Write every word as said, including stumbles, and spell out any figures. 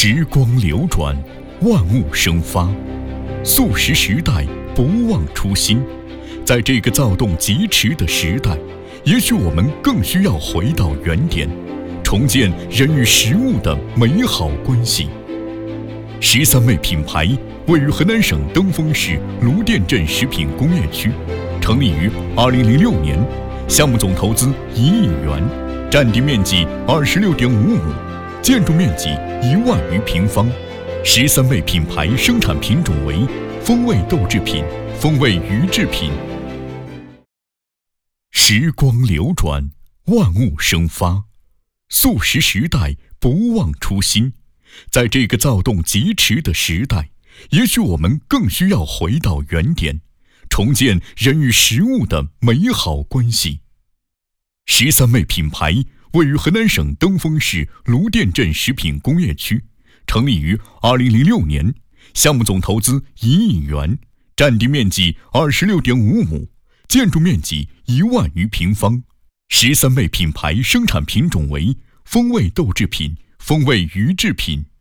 时光流转，万物生发，素食时代不忘初心。在这个躁动疾驰的时代，也许我们更需要回到原点，重建人与食物的美好关系。十三味品牌位于河南省登封市卢店镇食品工业区，成立于二零零六年，项目总投资一亿元，占地面积二十六点五亩，建筑面积一万余平方。十三味品牌生产品种为风味豆制品、风味鱼制品。时光流转，万物生发，素食时代不忘初心。在这个躁动疾驰的时代，也许我们更需要回到原点，重建人与食物的美好关系。十三味品牌位于河南省登封市卢店镇食品工业区，成立于二零零六年，项目总投资一亿元，占地面积二十六点五亩，建筑面积一万余平方。十三味品牌生产品种为风味豆制品、风味鱼制品。